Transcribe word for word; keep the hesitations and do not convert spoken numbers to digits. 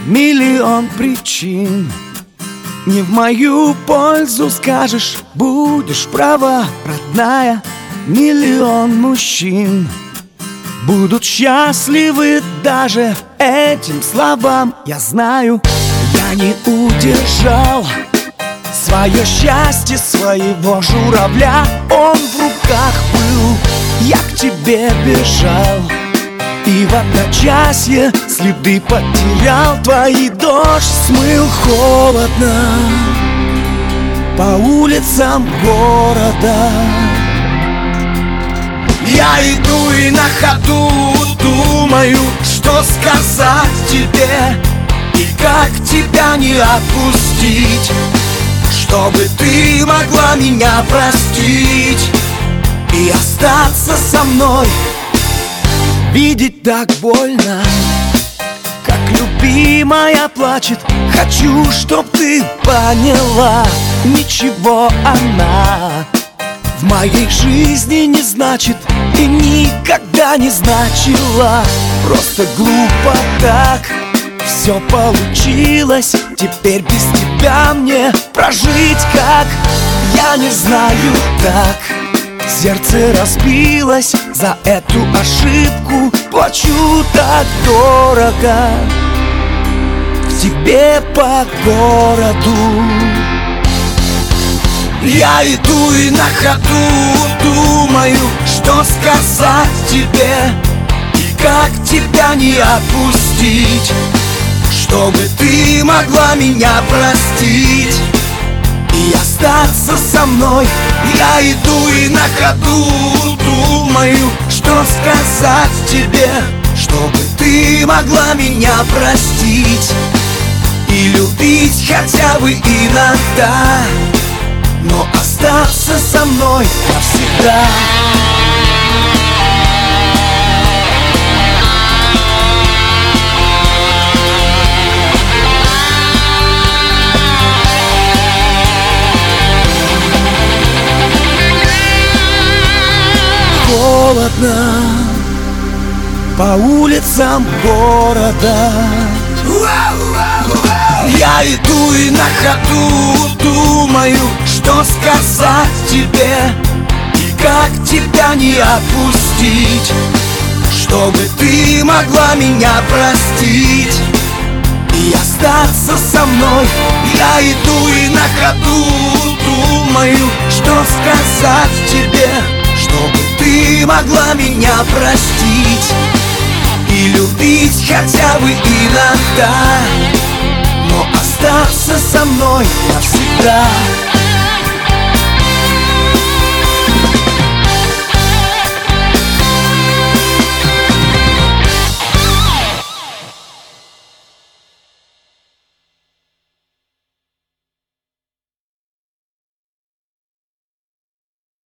Миллион причин не в мою пользу скажешь, будешь права, родная. Миллион мужчин будут счастливы даже этим словам. Я знаю, я не удержал свое счастье, своего журавля. Он в руках был, я к тебе бежал, и в одночасье следы потерял. Твои дождь смыл холодно по улицам города. Я иду и на ходу думаю, что сказать тебе и как тебя не отпустить, чтобы ты могла меня простить и остаться со мной. Видеть так больно, как любимая плачет. Хочу, чтоб ты поняла, ничего она в моей жизни не значит и никогда не значила. Просто глупо так все получилось. Теперь без тебя мне прожить как? Я не знаю так. Сердце разбилось, за эту ошибку плачу так дорого. К тебе по городу я иду и на ходу думаю, что сказать тебе и как тебя не отпустить, чтобы ты могла меня простить и остаться со мной. Я иду и на ходу думаю, что сказать тебе, чтобы ты могла меня простить и любить хотя бы иногда, но остаться со мной навсегда. Холодно по улицам города. Я иду и на ходу думаю, что сказать тебе и как тебя не отпустить, чтобы ты могла меня простить и остаться со мной. Я иду и на ходу думаю, что сказать тебе, чтобы ты могла меня простить и любить хотя бы иногда, но остаться со мной навсегда.